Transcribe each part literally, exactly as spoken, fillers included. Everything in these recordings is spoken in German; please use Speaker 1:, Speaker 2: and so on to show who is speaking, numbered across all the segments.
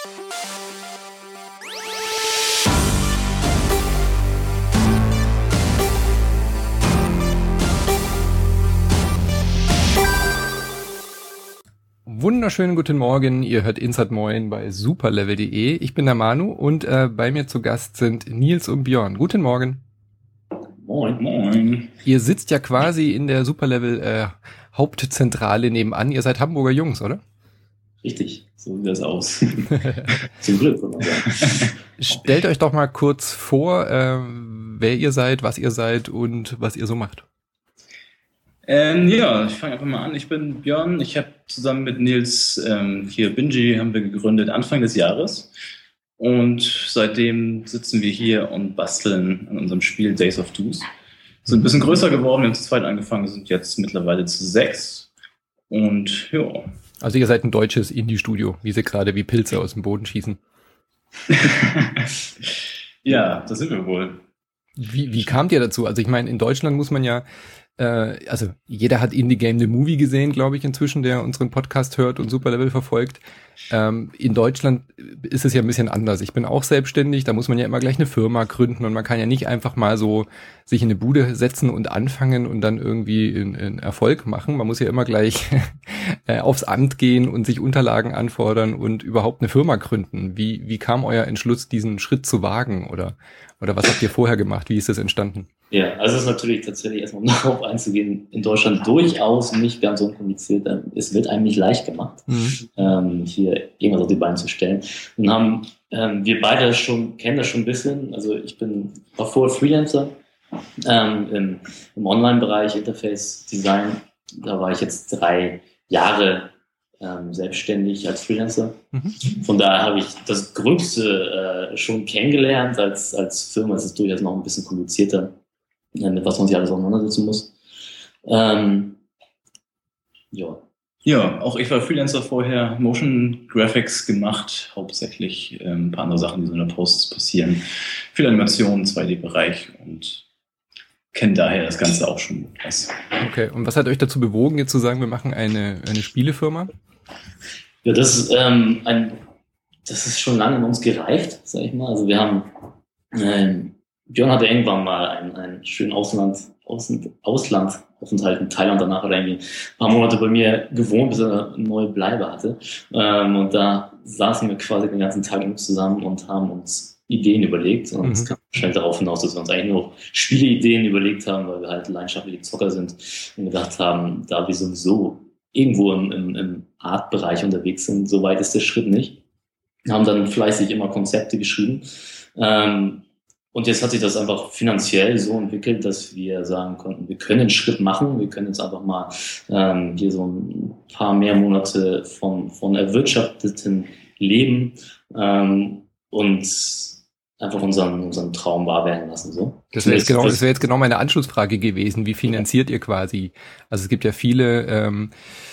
Speaker 1: Wunderschönen guten Morgen, ihr hört Inside Moin bei superlevel punkt de. Ich bin der Manu und äh, bei mir zu Gast sind Nils und Björn. Guten Morgen.
Speaker 2: Moin, moin.
Speaker 1: Ihr sitzt ja quasi in der Superlevel äh, Hauptzentrale nebenan. Ihr seid Hamburger Jungs, oder?
Speaker 2: Richtig, so sieht das aus. Zum Glück, würde man sagen.
Speaker 1: Stellt euch doch mal kurz vor, äh, wer ihr seid, was ihr seid und was ihr so macht.
Speaker 2: Ähm, ja, ich fange einfach mal an. Ich bin Björn. Ich habe zusammen mit Nils ähm, hier Bingy haben wir gegründet Anfang des Jahres. Und seitdem sitzen wir hier und basteln an unserem Spiel Days of Twos. Sind ein bisschen größer geworden. Wir haben zu zweit angefangen, sind jetzt mittlerweile zu sechs. Und ja.
Speaker 1: Also ihr seid ein deutsches Indie-Studio, wie sie gerade wie Pilze aus dem Boden schießen.
Speaker 2: Ja, das sind wir wohl.
Speaker 1: Wie, wie kamt ihr dazu? Also ich meine, in Deutschland muss man ja also jeder hat Indie Game the Movie gesehen, glaube ich, inzwischen, der unseren Podcast hört und Superlevel verfolgt. Ähm, in Deutschland ist es ja ein bisschen anders. Ich bin auch selbstständig, da muss man ja immer gleich eine Firma gründen und man kann ja nicht einfach mal so sich in eine Bude setzen und anfangen und dann irgendwie in, in Erfolg machen. Man muss ja immer gleich aufs Amt gehen und sich Unterlagen anfordern und überhaupt eine Firma gründen. Wie, wie kam euer Entschluss, diesen Schritt zu wagen? Oder, oder was habt ihr vorher gemacht? Wie ist das entstanden?
Speaker 2: Ja, also es ist natürlich tatsächlich erstmal darauf einzugehen, in Deutschland durchaus nicht ganz unkompliziert. Es wird einem nicht leicht gemacht, mhm. ähm, hier irgendwas auf die Beine zu stellen. Und haben ähm, wir beide schon, kennen das schon ein bisschen. Also ich bin war vorher Freelancer ähm, im, im Online-Bereich, Interface-Design. Da war ich jetzt drei Jahre ähm, selbstständig als Freelancer. Mhm. Von daher habe ich das Gröbste äh, schon kennengelernt. Als, als Firma ist es durchaus noch ein bisschen komplizierter, mit was man sich alles auseinandersetzen muss. Ähm, ja. Ja, auch ich war Freelancer vorher, Motion Graphics gemacht, hauptsächlich ähm, ein paar andere Sachen, die so in der Post passieren. Viel Animation, zwei D-Bereich und kenne daher das Ganze auch schon etwas.
Speaker 1: Okay, und was hat euch dazu bewogen, jetzt zu sagen, wir machen eine, eine Spielefirma?
Speaker 2: Ja, das ist, ähm, ein, das ist schon lange in uns gereift, sag ich mal. Also wir haben ähm, Björn hatte irgendwann mal einen, einen schönen Ausland, Ausland, Auslandsaufenthalt in Thailand, danach hat er irgendwie ein paar Monate bei mir gewohnt, bis er eine neue Bleibe hatte. Ähm, und da saßen wir quasi den ganzen Tag zusammen und haben uns Ideen überlegt. Und es mhm. kam schnell darauf hinaus, dass wir uns eigentlich nur Spieleideen überlegt haben, weil wir halt leidenschaftliche Zocker sind und gedacht haben, da wir sowieso irgendwo im, im, im Art-Bereich unterwegs sind, so weit ist der Schritt nicht. Wir haben dann fleißig immer Konzepte geschrieben. Ähm, Und jetzt hat sich das einfach finanziell so entwickelt, dass wir sagen konnten, wir können einen Schritt machen, wir können jetzt einfach mal ähm, hier so ein paar mehr Monate von, von erwirtschafteten Leben ähm, und einfach unseren, unseren Traum wahr werden lassen. So.
Speaker 1: Das wäre jetzt, genau, das wär jetzt genau meine Anschlussfrage gewesen. Wie finanziert ihr quasi? Also es gibt ja viele ähm,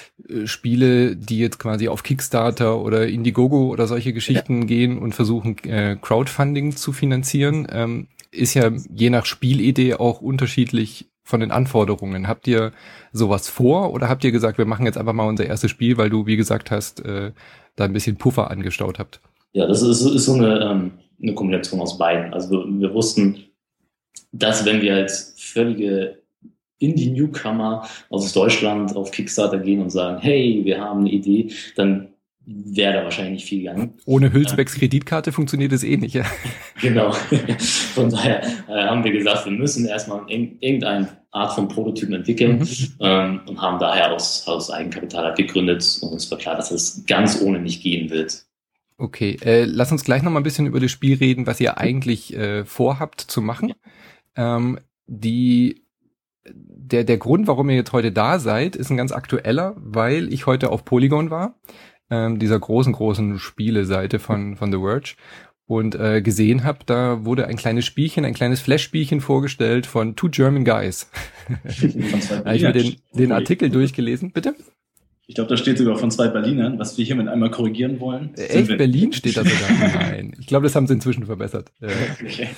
Speaker 1: Spiele, die jetzt quasi auf Kickstarter oder Indiegogo oder solche Geschichten ja. gehen und versuchen, äh, Crowdfunding zu finanzieren. Ähm, ist ja je nach Spielidee auch unterschiedlich von den Anforderungen. Habt ihr sowas vor oder habt ihr gesagt, wir machen jetzt einfach mal unser erstes Spiel, weil du, wie gesagt hast, äh, da ein bisschen Puffer angestaut habt?
Speaker 2: Ja, das ist, ist so eine, ähm, eine Kombination aus beiden. Also wir, wir wussten, dass wenn wir als völlige Indie-Newcomer aus Deutschland auf Kickstarter gehen und sagen, hey, wir haben eine Idee, dann wäre da wahrscheinlich nicht viel gegangen.
Speaker 1: Ohne Hülsbecks Kreditkarte funktioniert es eh nicht, ja.
Speaker 2: Genau. Von daher äh, haben wir gesagt, wir müssen erstmal irgendeine Art von Prototypen entwickeln mhm. ähm, und haben daher aus, aus Eigenkapital gegründet und uns war klar, dass es ganz ohne nicht gehen wird.
Speaker 1: Okay, äh, lass uns gleich noch mal ein bisschen über das Spiel reden, was ihr eigentlich äh, vorhabt zu machen. Ja. Ähm, die Der, der Grund, warum ihr jetzt heute da seid, ist ein ganz aktueller, weil ich heute auf Polygon war, ähm, dieser großen, großen Spieleseite von, von The Verge, und äh, gesehen habe, da wurde ein kleines Spielchen, ein kleines Flash-Spielchen vorgestellt von Two German Guys. Habe ich mir den, den Artikel durchgelesen, bitte?
Speaker 2: Ich glaube, da steht sogar von zwei Berlinern, was wir hiermit einmal korrigieren wollen.
Speaker 1: Echt? Berlin steht da sogar? Nein. Ich glaube, das haben sie inzwischen verbessert.
Speaker 2: Okay.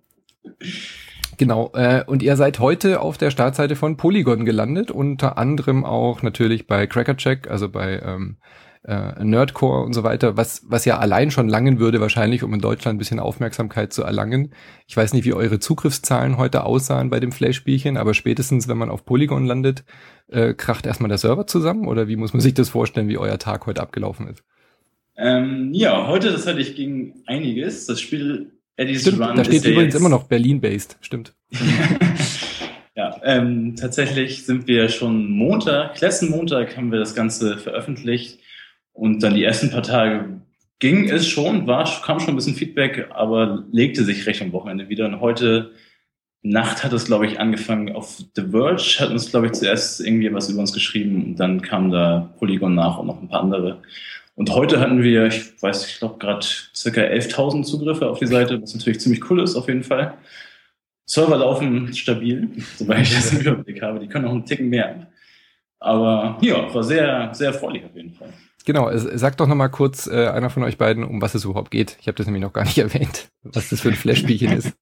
Speaker 1: Genau, äh, und ihr seid heute auf der Startseite von Polygon gelandet, unter anderem auch natürlich bei Crackercheck, also bei ähm, äh, Nerdcore und so weiter, was was ja allein schon langen würde wahrscheinlich, um in Deutschland ein bisschen Aufmerksamkeit zu erlangen. Ich weiß nicht, wie eure Zugriffszahlen heute aussahen bei dem Flash-Spielchen, aber spätestens, wenn man auf Polygon landet, äh, kracht erstmal der Server zusammen, oder wie muss man sich das vorstellen, wie euer Tag heute abgelaufen ist?
Speaker 3: Ähm, ja, heute, das hatte ich gegen einiges. Das Spiel Eddie's
Speaker 1: Stimmt,
Speaker 3: Run
Speaker 1: da steht
Speaker 3: ist ja
Speaker 1: übrigens
Speaker 3: jetzt
Speaker 1: immer noch Berlin-based, stimmt.
Speaker 3: Ja, ähm, tatsächlich sind wir schon Montag, letzten Montag haben wir das Ganze veröffentlicht und dann die ersten paar Tage ging es schon, war, kam schon ein bisschen Feedback, aber legte sich recht am Wochenende wieder. Und heute Nacht hat es, glaube ich, angefangen auf The Verge, hat uns, glaube ich, zuerst irgendwie was über uns geschrieben und dann kam da Polygon nach und noch ein paar andere. Und heute hatten wir, ich weiß, ich glaube gerade circa elftausend Zugriffe auf die Seite, was natürlich ziemlich cool ist, auf jeden Fall. Server laufen stabil, soweit ich das im Überblick habe. Die können noch einen Ticken mehr. Aber ja, war sehr, sehr erfreulich auf jeden Fall.
Speaker 1: Genau, sag doch nochmal kurz, äh, einer von euch beiden, um was es überhaupt geht. Ich habe das nämlich noch gar nicht erwähnt, was das für ein Flash-Spielchen ist.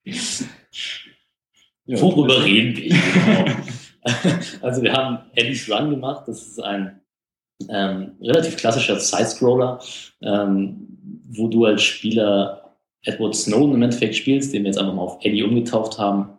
Speaker 2: Ja, worüber reden wir? Genau. Also wir haben Eddie's Run gemacht. Das ist ein ähm, relativ klassischer Side-Scroller, ähm, wo du als Spieler Edward Snowden im Endeffekt spielst, den wir jetzt einfach mal auf Eddie umgetauft haben.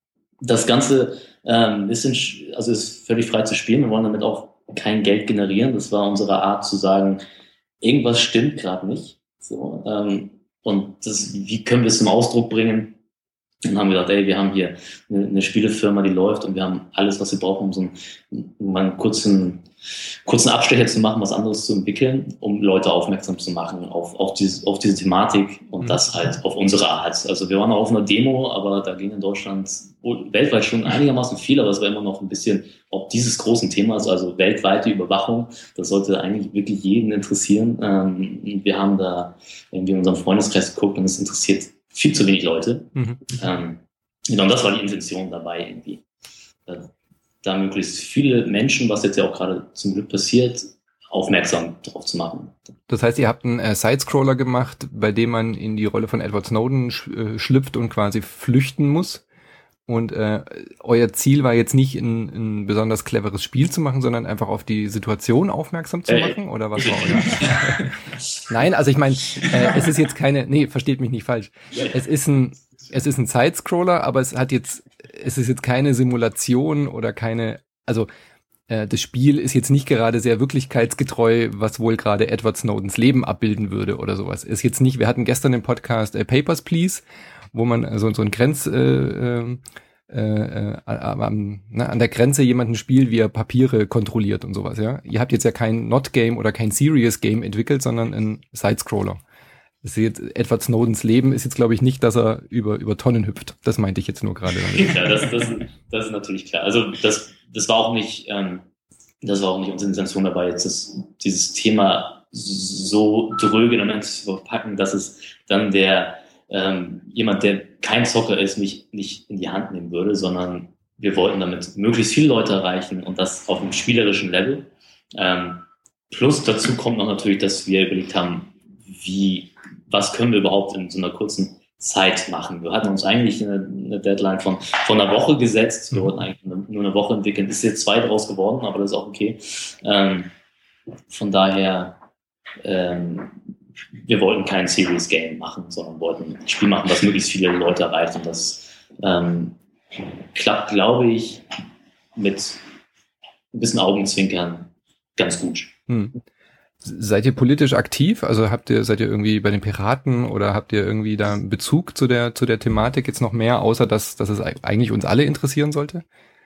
Speaker 2: Das Ganze ähm, ist, in, also ist völlig frei zu spielen. Wir wollen damit auch kein Geld generieren. Das war unsere Art zu sagen, irgendwas stimmt gerade nicht. So, ähm, und das, wie können wir es zum Ausdruck bringen? Dann haben wir gedacht, ey, wir haben hier eine, eine Spielefirma, die läuft und wir haben alles, was wir brauchen, um so einen, um einen kurzen, kurzen Abstecher zu machen, was anderes zu entwickeln, um Leute aufmerksam zu machen auf, auf, diese, auf diese Thematik und mhm. das halt auf unsere Art. Also wir waren auch auf einer Demo, aber da ging in Deutschland weltweit schon einigermaßen viel, aber es war immer noch ein bisschen ob dieses großen Themas, also weltweite Überwachung. Das sollte eigentlich wirklich jeden interessieren. Ähm, wir haben da irgendwie in unserem Freundeskreis geguckt und es interessiert viel zu wenig Leute. Mhm. Ähm, genau, und das war die Intention dabei irgendwie. Da, da möglichst viele Menschen, was jetzt ja auch gerade zum Glück passiert, aufmerksam darauf zu machen.
Speaker 1: Das heißt, ihr habt einen äh, Sidescroller gemacht, bei dem man in die Rolle von Edward Snowden sch- äh, schlüpft und quasi flüchten muss. Und äh, euer Ziel war jetzt nicht, ein, ein besonders cleveres Spiel zu machen, sondern einfach auf die Situation aufmerksam zu machen? Äh, oder was war euer? Nein, also ich meine, äh, es ist jetzt keine, nee, versteht mich nicht falsch. Es ist ein, es ist ein Sidescroller, aber es hat jetzt, es ist jetzt keine Simulation oder keine, also äh, das Spiel ist jetzt nicht gerade sehr wirklichkeitsgetreu, was wohl gerade Edward Snowdens Leben abbilden würde oder sowas. Ist jetzt nicht, wir hatten gestern im Podcast äh, Papers, Please, wo man so, so ein Grenz, äh, äh, äh, an, ne, an der Grenze jemanden spielt, wie er Papiere kontrolliert und sowas, ja. Ihr habt jetzt ja kein Not-Game oder kein Serious-Game entwickelt, sondern ein Side-Scroller. Das ist jetzt, Edward Snowdens Leben ist jetzt, glaube ich, nicht, dass er über, über Tonnen hüpft. Das meinte ich jetzt nur gerade.
Speaker 2: Ja, das, das, das ist natürlich klar. Also das, das war auch nicht, ähm, das war auch nicht unsere Intention dabei, jetzt das, dieses Thema so dröge im Moment zu verpacken, dass es dann der Ähm, jemand, der kein Zocker ist, nicht, nicht in die Hand nehmen würde, sondern wir wollten damit möglichst viele Leute erreichen und das auf einem spielerischen Level. Ähm, plus dazu kommt noch natürlich, dass wir überlegt haben, wie, was können wir überhaupt in so einer kurzen Zeit machen. Wir hatten uns eigentlich eine, eine Deadline von, von einer Woche gesetzt. Wir wollten eigentlich nur eine Woche entwickeln. Ist jetzt zwei draus geworden, aber das ist auch okay. Ähm, von daher, ähm, wir wollten kein Serious Game machen, sondern wollten ein Spiel machen, was möglichst viele Leute erreicht. Und das ähm, klappt, glaube ich, mit ein bisschen Augenzwinkern ganz gut.
Speaker 1: Hm. Seid ihr politisch aktiv? Also habt ihr, seid ihr irgendwie bei den Piraten oder habt ihr irgendwie da einen Bezug zu der, zu der Thematik jetzt noch mehr, außer dass, dass es eigentlich uns alle interessieren sollte?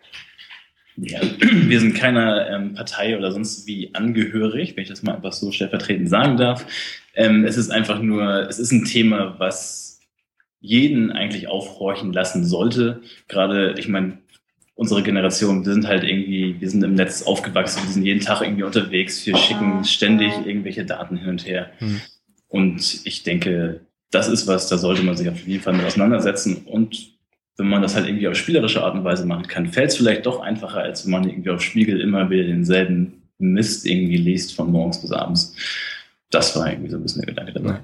Speaker 3: Ja, wir sind keiner ähm, Partei oder sonst wie angehörig, wenn ich das mal einfach so stellvertretend sagen darf. Ähm, es ist einfach nur, es ist ein Thema, was jeden eigentlich aufhorchen lassen sollte. Gerade, ich meine, unsere Generation, wir sind halt irgendwie, wir sind im Netz aufgewachsen, wir sind jeden Tag irgendwie unterwegs, wir schicken ständig irgendwelche Daten hin und her. Mhm. Und ich denke, das ist was, da sollte man sich auf jeden Fall mit auseinandersetzen. Und wenn man das halt irgendwie auf spielerische Art und Weise machen kann, fällt es vielleicht doch einfacher, als wenn man irgendwie auf Spiegel immer wieder denselben Mist irgendwie liest von morgens bis abends. Das war irgendwie so ein bisschen der Gedanke dabei.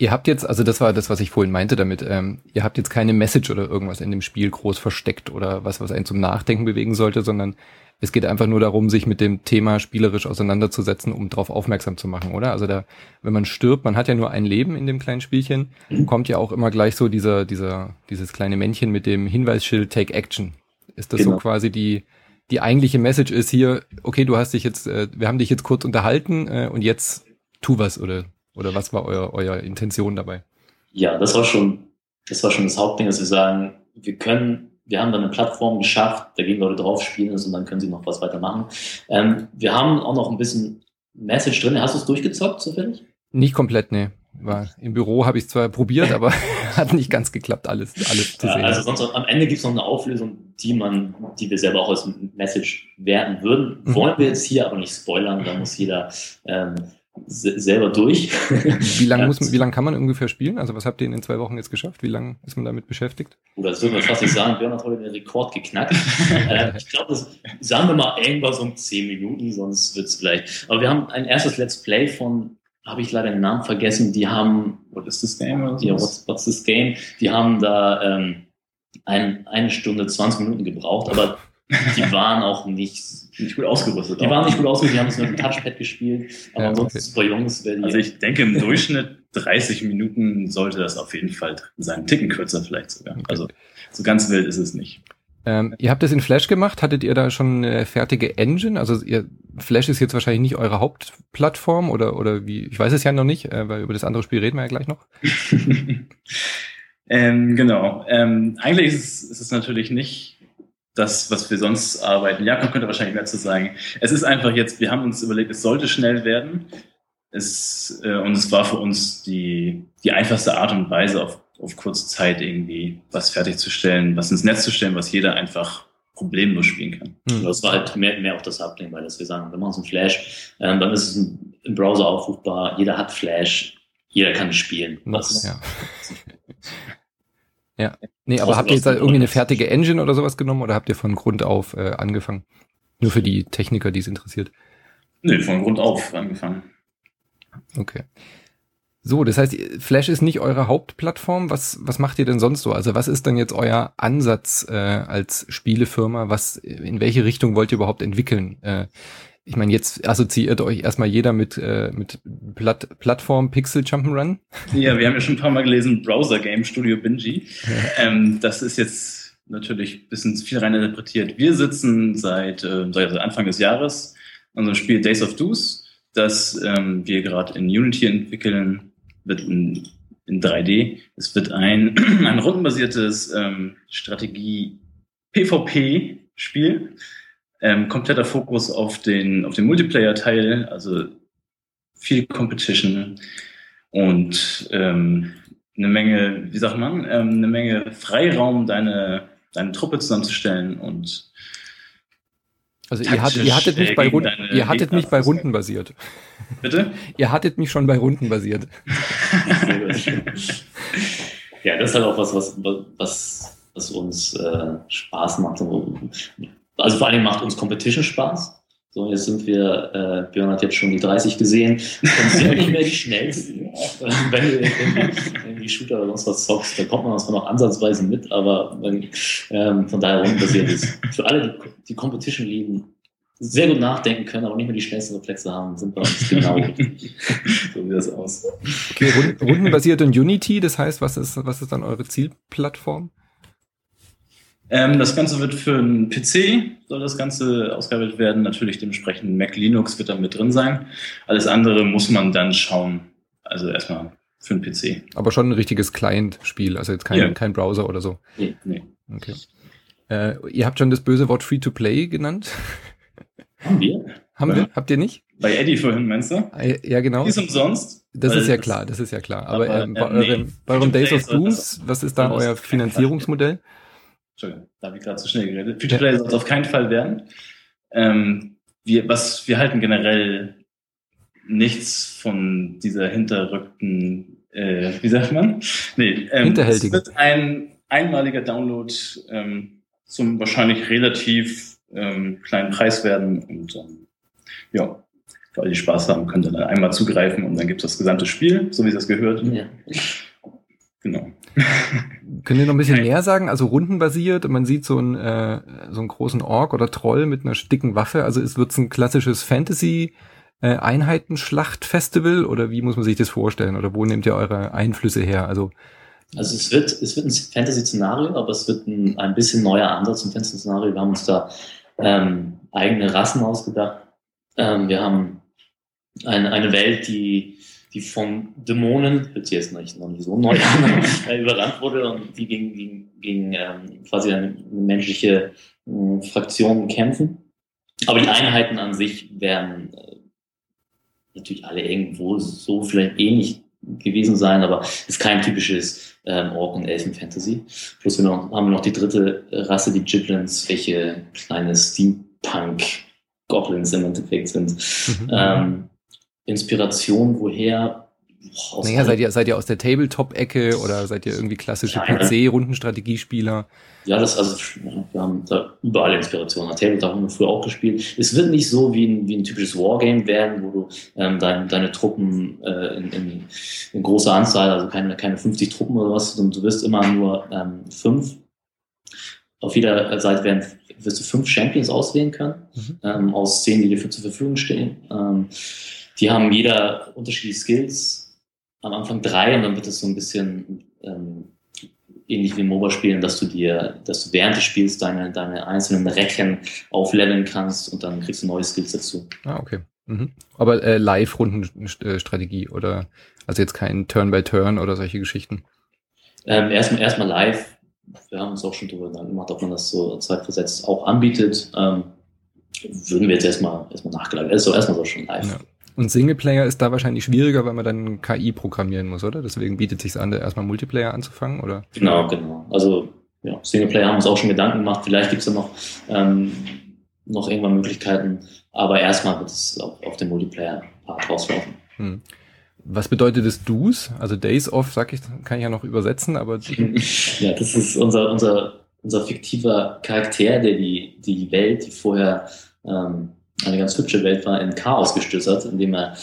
Speaker 1: Ihr habt jetzt, also das war das, was ich vorhin meinte damit, ähm, ihr habt jetzt keine Message oder irgendwas in dem Spiel groß versteckt oder was, was einen zum Nachdenken bewegen sollte, sondern es geht einfach nur darum, sich mit dem Thema spielerisch auseinanderzusetzen, um darauf aufmerksam zu machen, oder? Also da, wenn man stirbt, man hat ja nur ein Leben in dem kleinen Spielchen, mhm. kommt ja auch immer gleich so dieser, dieser, dieses kleine Männchen mit dem Hinweisschild Take Action. Ist das genau. so quasi die, die eigentliche Message ist hier, okay, du hast dich jetzt, äh, wir haben dich jetzt kurz unterhalten äh, und jetzt tu was, oder, oder was war euer, euer Intention dabei?
Speaker 2: Ja, das war schon, das war schon das Hauptding, dass wir sagen, wir können Wir haben dann eine Plattform geschafft, da gehen Leute drauf, spielen es und dann können sie noch was weitermachen. Ähm, wir haben auch noch ein bisschen Message drin. Hast du es durchgezockt zufällig?
Speaker 1: Nicht komplett, nee. War, im Büro habe ich es zwar probiert, aber hat nicht ganz geklappt, alles, alles zu
Speaker 2: ja,
Speaker 1: sehen.
Speaker 2: Also sonst am Ende gibt es noch eine Auflösung, die man, die wir selber auch als Message werten würden. Mhm. Wollen wir jetzt hier aber nicht spoilern, da muss jeder ähm, selber durch.
Speaker 1: Wie lange muss, wie lang kann man ungefähr spielen? Also was habt ihr in den zwei Wochen jetzt geschafft? Wie lange ist man damit beschäftigt?
Speaker 2: Oder das würden wir fast nicht sagen. Björn hat heute den Rekord geknackt. äh, ich glaube, das sagen wir mal irgendwas um zehn Minuten, sonst wird es vielleicht. Aber wir haben ein erstes Let's Play von, habe ich leider den Namen vergessen, die haben,
Speaker 3: What is this game? Oder
Speaker 2: ja, what's, what's this game? Die haben da ähm, ein, eine Stunde, zwanzig Minuten gebraucht, aber die waren auch nicht
Speaker 3: nicht gut ausgerüstet.
Speaker 2: Die waren nicht gut ausgerüstet, die haben es mit dem Touchpad gespielt, aber
Speaker 3: ja,
Speaker 2: ansonsten
Speaker 3: okay.
Speaker 2: super Jungs. Die
Speaker 3: also ich denke, im Durchschnitt dreißig Minuten sollte das auf jeden Fall sein. Ticken kürzer vielleicht sogar. Okay. Also so ganz wild ist es nicht.
Speaker 1: Ähm, ihr habt das in Flash gemacht. Hattet ihr da schon eine fertige Engine? Also ihr, Flash ist jetzt wahrscheinlich nicht eure Hauptplattform oder oder wie? Ich weiß es ja noch nicht, äh, weil über das andere Spiel reden wir ja gleich noch.
Speaker 3: ähm, genau. Ähm, eigentlich ist es, ist es natürlich nicht das, was wir sonst arbeiten. Jakob könnte wahrscheinlich mehr zu sagen. Es ist einfach jetzt, wir haben uns überlegt, es sollte schnell werden. Es, äh, und es war für uns die, die einfachste Art und Weise, auf, auf kurze Zeit irgendwie was fertigzustellen, was ins Netz zu stellen, was jeder einfach problemlos spielen kann.
Speaker 2: Mhm. Das war halt mehr, mehr auch das Hauptding, weil dass wir sagen, wir machen es in Flash, ähm, dann ist es im Browser aufrufbar, jeder hat Flash, jeder kann es spielen.
Speaker 1: Was, ja. Ja, nee, aber habt ihr jetzt da irgendwie eine fertige Engine oder sowas genommen oder habt ihr von Grund auf äh, angefangen? Nur für die Techniker, die es interessiert.
Speaker 3: Nee, von Grund auf angefangen.
Speaker 1: Okay. So, das heißt, Flash ist nicht eure Hauptplattform. Was was macht ihr denn sonst so? Also was ist denn jetzt euer Ansatz äh, als Spielefirma? Was, in welche Richtung wollt ihr überhaupt entwickeln? Äh, Ich meine, jetzt assoziiert euch erstmal jeder mit äh, mit Platt, Plattform Pixel Jump'n'Run.
Speaker 3: Ja, wir haben ja schon ein paar Mal gelesen, Browser Game Studio Bingy. Ja. Ähm, das ist jetzt natürlich ein bisschen viel rein interpretiert. Wir sitzen seit, äh, seit Anfang des Jahres an unserem Spiel Days of Doos, das ähm, wir gerade in Unity entwickeln, wird in, in drei D. Es wird ein, ein rundenbasiertes ähm, Strategie-P V P-Spiel. Ähm, kompletter Fokus auf den, auf den Multiplayer-Teil, also viel Competition und ähm, eine Menge, wie sagt man, ähm, eine Menge Freiraum, deine, deine Truppe zusammenzustellen und
Speaker 1: also ihr, hat, ihr hattet mich bei Runden, ihr hattet mich bei Runden basiert.
Speaker 3: Bitte?
Speaker 1: Ihr hattet mich schon bei Runden basiert.
Speaker 2: Ja, das ist halt auch was, was, was, was uns äh, Spaß macht. Also vor allem macht uns Competition Spaß. So, jetzt sind wir, äh, Björn hat jetzt schon die dreißig gesehen, und sind nicht mehr die schnellsten. Wenn du irgendwie Shooter oder sonst was zockst, da kommt man zwar noch ansatzweise mit, aber wenn, ähm, von daher rundenbasiert ist. Für alle, die, die Competition lieben, sehr gut nachdenken können, aber nicht mehr die schnellsten Reflexe haben, sind bei uns genau. So sieht das aus.
Speaker 1: Okay, Runden, rundenbasiert und Unity, das heißt, was ist, was ist dann eure Zielplattform?
Speaker 3: Ähm, das Ganze wird für einen P C, soll das Ganze ausgearbeitet werden. Natürlich dementsprechend Mac Linux wird da mit drin sein. Alles andere muss man dann schauen. Also erstmal für einen P C.
Speaker 1: Aber schon ein richtiges Client-Spiel, also jetzt kein, ja. kein Browser oder so.
Speaker 3: Nee. nee.
Speaker 1: Okay. Äh, ihr habt schon das böse Wort Free-to-Play genannt.
Speaker 2: Haben wir?
Speaker 1: Haben ja. wir? Habt ihr nicht?
Speaker 3: Bei Eddie vorhin, meinst du?
Speaker 1: Ja, genau.
Speaker 3: Die ist umsonst.
Speaker 1: Das ist ja das klar, das ist ja klar. Aber, aber ähm, bei, äh, eurem, nee. bei eurem Days of Doom, was ist da euer Finanzierungsmodell?
Speaker 3: Entschuldigung, da habe ich gerade zu schnell geredet. Free-to-Play soll es auf keinen Fall werden. Ähm, wir, was, wir halten generell nichts von dieser hinterrückten, äh, wie sagt man? Nee, ähm, es wird ein einmaliger Download ähm, zum wahrscheinlich relativ ähm, kleinen Preis werden und ähm, ja, für alle, die Spaß haben, können dann einmal zugreifen und dann gibt es das gesamte Spiel, so wie es das gehört.
Speaker 2: Ja.
Speaker 3: Genau.
Speaker 1: Könnt ihr noch ein bisschen mehr sagen? Also rundenbasiert, man sieht so einen, äh, so einen großen Ork oder Troll mit einer dicken Waffe. Also es wird ein klassisches Fantasy-Einheitenschlacht-Festival oder wie muss man sich das vorstellen? Oder wo nehmt ihr eure Einflüsse her? Also
Speaker 2: Also es wird, es wird ein Fantasy-Szenario, aber es wird ein, ein bisschen neuer Ansatz im Fantasy-Szenario. Wir haben uns da ähm, eigene Rassen ausgedacht. Ähm, wir haben eine, eine Welt, die die von Dämonen, wird jetzt nicht, noch nicht so neu an, überrannt wurde und die gegen, gegen, gegen ähm, quasi eine, eine menschliche äh, Fraktion kämpfen. Aber die Einheiten an sich werden äh, natürlich alle irgendwo so vielleicht ähnlich gewesen sein, aber es ist kein typisches ähm, Ork- und Elfen-Fantasy. Plus wir noch, haben wir noch die dritte Rasse, die Giblins, welche kleine Steampunk-Goblins im Endeffekt sind. Mhm. Ähm, Inspiration, woher?
Speaker 1: Boah, naja, seid ihr, seid ihr aus der Tabletop-Ecke oder seid ihr irgendwie klassische ja, P C-Rundenstrategiespieler?
Speaker 2: Ja, das, also, wir haben da überall Inspiration. Tabletop haben wir früher auch gespielt. Es wird nicht so wie ein, wie ein typisches Wargame werden, wo du ähm, dein, deine Truppen äh, in, in, in großer Anzahl, also keine, keine fünfzig Truppen oder was, und du wirst immer nur ähm, fünf. Auf jeder Seite werden, wirst du fünf Champions auswählen können, mhm. ähm, aus zehn, die dir für zur Verfügung stehen. Ähm, Die haben jeder unterschiedliche Skills, am Anfang drei und dann wird es so ein bisschen ähm, ähnlich wie in MOBA-Spielen, dass du dir, dass du während des Spiels deine, deine einzelnen Recken aufleveln kannst und dann kriegst du neue Skills dazu.
Speaker 1: Ah, okay. Mhm. Aber äh, Live-Rundenstrategie oder also jetzt kein Turn-by-Turn oder solche Geschichten?
Speaker 2: Ähm, erstmal erstmal live. Wir haben uns auch schon darüber gemacht, ob man das so zeitversetzt auch anbietet. Ähm, würden wir jetzt erstmal erstmal nachgelagert. Also erstmal so schon live.
Speaker 1: Ja. Und Singleplayer ist da wahrscheinlich schwieriger, weil man dann K I programmieren muss, oder? Deswegen bietet es sich an, erstmal Multiplayer anzufangen, oder?
Speaker 2: Genau, genau. Also ja, Singleplayer haben uns auch schon Gedanken gemacht. Vielleicht gibt es da noch, ähm, noch irgendwann Möglichkeiten, aber erstmal wird es auf, auf den Multiplayer-Part rauslaufen.
Speaker 1: Hm. Was bedeutet das D O S? Also Days Off, sag ich, kann ich ja noch übersetzen, aber...
Speaker 2: Ja, das ist unser, unser, unser fiktiver Charakter, der die, die Welt, die vorher... Ähm, eine ganz hübsche Welt war, in Chaos gestürzt hat, indem er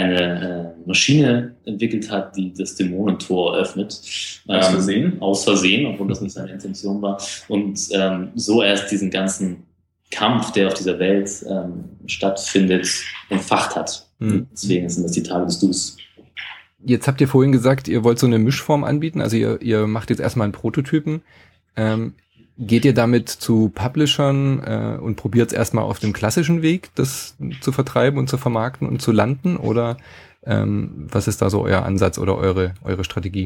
Speaker 2: eine äh, Maschine entwickelt hat, die das Dämonentor öffnet.
Speaker 3: Ähm, aus Versehen?
Speaker 2: Aus Versehen, obwohl das nicht seine Intention war. Und ähm, so erst diesen ganzen Kampf, der auf dieser Welt ähm, stattfindet, entfacht hat. Mhm. Deswegen sind das die Tage des Dus.
Speaker 1: Jetzt habt ihr vorhin gesagt, ihr wollt so eine Mischform anbieten, also ihr, ihr macht jetzt erstmal einen Prototypen. Ähm, Geht ihr damit zu Publishern äh, und probiert es erstmal auf dem klassischen Weg, das zu vertreiben und zu vermarkten und zu landen? Oder ähm, was ist da so euer Ansatz oder eure eure Strategie?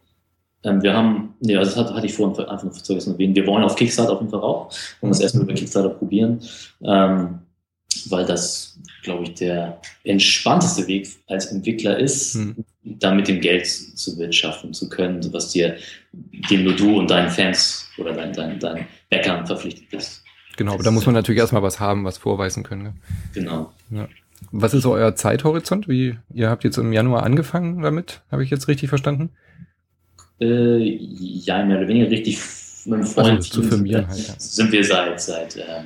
Speaker 2: Ähm, wir haben, nee, also das hatte, hatte ich vorhin einfach noch vergessen erwähnen. Wir wollen auf Kickstarter auf jeden Fall auch und das erstmal über Kickstarter probieren, ähm, weil das, glaube ich, der entspannteste Weg als Entwickler ist, hm. da mit dem Geld zu wirtschaften zu können, was dir, dem nur du und deinen Fans oder deinen dein, dein Backern verpflichtet bist.
Speaker 1: Genau, aber da muss man natürlich erstmal was haben, was vorweisen können. Ne?
Speaker 2: Genau.
Speaker 1: Ja. Was ist so euer Zeithorizont? Wie, ihr habt jetzt im Januar angefangen damit, habe ich jetzt richtig verstanden?
Speaker 2: Äh, ja, mehr oder weniger richtig. Mit dem Freund
Speaker 1: also, zu firmieren halt, ja.
Speaker 2: Sind wir seit, seit ähm,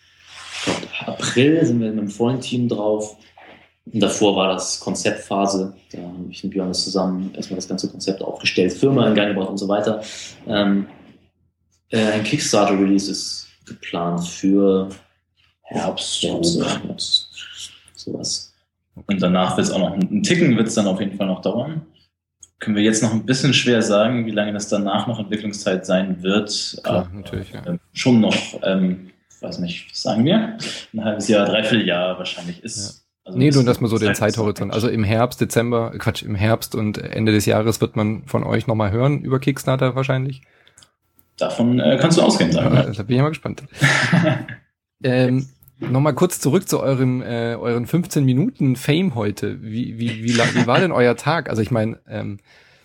Speaker 2: April sind wir mit einem Freund-Team drauf. Und davor war das Konzeptphase. Da habe ich mit Björn zusammen erstmal das ganze Konzept aufgestellt, Firma in Gang gebracht und so weiter. Ähm, äh, ein Kickstarter-Release ist geplant für Herbst, Herbst, Herbst, sowas.
Speaker 3: Und danach wird es auch noch, ein Ticken wird es dann auf jeden Fall noch dauern. Können wir jetzt noch ein bisschen schwer sagen, wie lange das danach noch Entwicklungszeit sein wird.
Speaker 1: Klar,
Speaker 3: Aber,
Speaker 1: natürlich, ja.
Speaker 3: Äh, schon noch, ähm, weiß nicht, was sagen wir? Ein halbes Jahr, dreiviertel Jahr wahrscheinlich ist.
Speaker 1: Ja. Also nee, nur dass man so den Zeithorizont, also im Herbst, Dezember, Quatsch, im Herbst und Ende des Jahres wird man von euch nochmal hören über Kickstarter wahrscheinlich.
Speaker 3: Davon äh, kannst du ausgehen, sagen.
Speaker 1: Ja, da bin ich mal gespannt. ähm, nochmal kurz zurück zu eurem äh, euren fünfzehn Minuten Fame heute. Wie, wie, wie, wie war denn euer Tag? Also ich meine, ähm,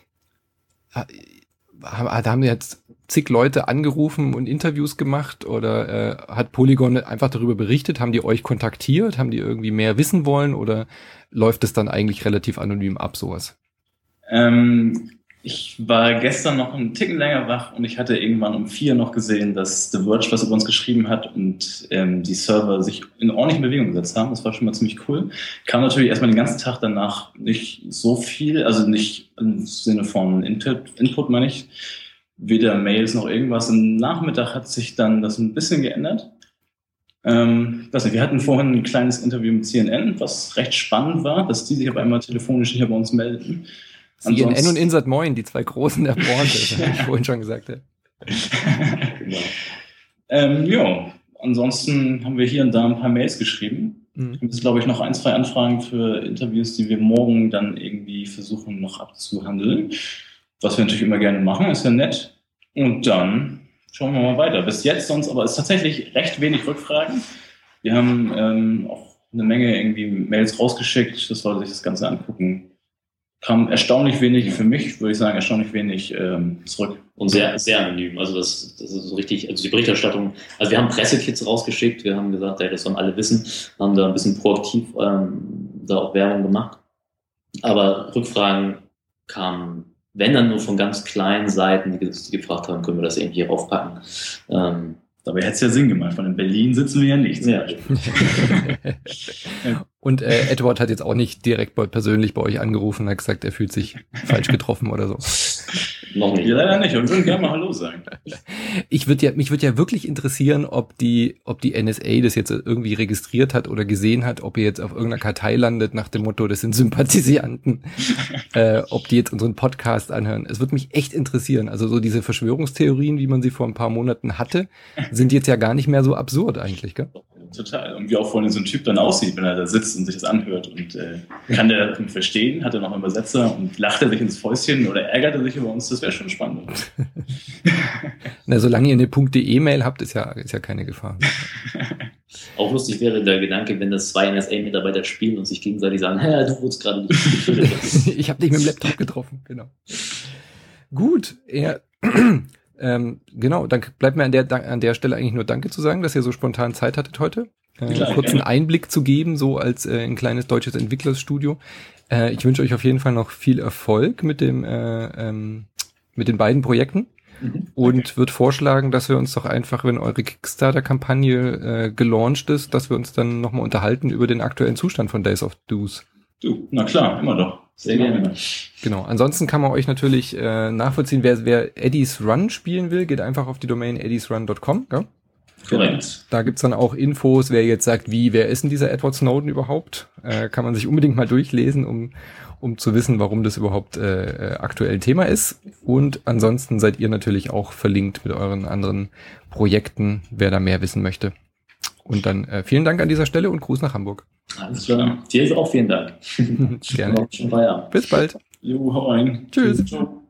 Speaker 1: da haben wir jetzt zig Leute angerufen und Interviews gemacht oder äh, hat Polygon einfach darüber berichtet? Haben die euch kontaktiert? Haben die irgendwie mehr wissen wollen oder läuft es dann eigentlich relativ anonym ab, sowas?
Speaker 3: Ähm, Ich war gestern noch einen Ticken länger wach und ich hatte irgendwann um vier noch gesehen, dass The Verge was über uns geschrieben hat und ähm, die Server sich in ordentliche Bewegung gesetzt haben. Das war schon mal ziemlich cool. Kam natürlich erstmal den ganzen Tag danach nicht so viel, also nicht im Sinne von Input, Input meine ich, weder Mails noch irgendwas. Im Nachmittag hat sich dann das ein bisschen geändert. Ähm, weiß nicht, wir hatten vorhin ein kleines Interview mit C N N, was recht spannend war, dass die sich auf einmal telefonisch hier bei uns melden.
Speaker 1: C N N und Insert Moin, die zwei Großen der Branche, das habe ich vorhin schon gesagt. Ja.
Speaker 3: Genau. ähm, ja, ansonsten haben wir hier und da ein paar Mails geschrieben. Mhm. Es gibt, glaube ich, noch ein, zwei Anfragen für Interviews, die wir morgen dann irgendwie versuchen noch abzuhandeln. Was wir natürlich immer gerne machen, ist ja nett. Und dann schauen wir mal weiter. Bis jetzt sonst aber ist tatsächlich recht wenig Rückfragen. Wir haben ähm, auch eine Menge irgendwie Mails rausgeschickt, das Leute sich das Ganze angucken. Kam erstaunlich wenig, für mich würde ich sagen, erstaunlich wenig ähm, zurück.
Speaker 2: Und sehr, sehr anonym. Also das, das ist so richtig, also die Berichterstattung, also wir haben Pressekits rausgeschickt, wir haben gesagt, ey, das sollen alle wissen, haben da ein bisschen proaktiv ähm, da auch Werbung gemacht. Aber Rückfragen kamen, wenn dann nur von ganz kleinen Seiten, die, die gefragt haben, können wir das irgendwie raufpacken. Ähm,
Speaker 3: Dabei hätte es ja Sinn gemacht, von in Berlin sitzen wir ja nicht.
Speaker 2: Ja.
Speaker 1: Und äh, Edward hat jetzt auch nicht direkt bei, persönlich bei euch angerufen und hat gesagt, er fühlt sich falsch getroffen oder so.
Speaker 3: Noch nicht. Ja, leider nicht. Wir würden gerne mal Hallo sagen.
Speaker 1: Ich würde ja, mich würde ja wirklich interessieren, ob die, ob die N S A das jetzt irgendwie registriert hat oder gesehen hat, ob ihr jetzt auf irgendeiner Kartei landet nach dem Motto, das sind Sympathisanten, äh, ob die jetzt unseren Podcast anhören. Es würde mich echt interessieren. Also so diese Verschwörungstheorien, wie man sie vor ein paar Monaten hatte, sind jetzt ja gar nicht mehr so absurd eigentlich, gell?
Speaker 3: Total. Und wie auch vorhin so ein Typ dann aussieht, wenn er da sitzt und sich das anhört. Und äh, kann der das verstehen? Hat er noch einen Übersetzer? Und lacht er sich ins Fäustchen oder ärgert er sich über uns? Das wäre schon spannend.
Speaker 1: Na, solange ihr eine .de-Mail habt, ist ja, ist ja keine Gefahr.
Speaker 2: Auch lustig wäre der Gedanke, wenn das zwei N S A-Mitarbeiter spielen und sich gegenseitig sagen, hä, du wurdest gerade getötet.
Speaker 1: Ich habe dich mit dem Laptop getroffen, genau. Gut, er... Ähm, genau, dann bleibt mir an der, an der Stelle eigentlich nur Danke zu sagen, dass ihr so spontan Zeit hattet heute. Äh,
Speaker 3: Klar,
Speaker 1: kurz einen
Speaker 3: gerne.
Speaker 1: Einblick zu geben, so als äh, ein kleines deutsches Entwicklerstudio. Äh, ich wünsche euch auf jeden Fall noch viel Erfolg mit dem äh, ähm, mit den beiden Projekten
Speaker 3: Mhm.
Speaker 1: und
Speaker 3: Okay.
Speaker 1: würde vorschlagen, dass wir uns doch einfach, wenn eure Kickstarter-Kampagne äh, gelauncht ist, dass wir uns dann nochmal unterhalten über den aktuellen Zustand von Days of Do's.
Speaker 3: Du, na klar, immer doch.
Speaker 2: Sehr gerne.
Speaker 1: Genau. Ansonsten kann man euch natürlich äh, nachvollziehen, wer, wer Eddie's Run spielen will, geht einfach auf die Domain eddies run dot com. Ja?
Speaker 2: Korrekt.
Speaker 1: Da gibt's dann auch Infos, wer jetzt sagt, wie, wer ist denn dieser Edward Snowden überhaupt? Äh, kann man sich unbedingt mal durchlesen, um um zu wissen, warum das überhaupt äh, aktuell Thema ist. Und ansonsten seid ihr natürlich auch verlinkt mit euren anderen Projekten, wer da mehr wissen möchte. Und dann äh, vielen Dank an dieser Stelle und Gruß nach Hamburg.
Speaker 2: Alles klar. Dir auch vielen Dank.
Speaker 1: Gerne.
Speaker 2: Schon Feierabend.
Speaker 1: Bis bald.
Speaker 3: Jo, hau rein.
Speaker 1: Tschüss.
Speaker 3: Ciao.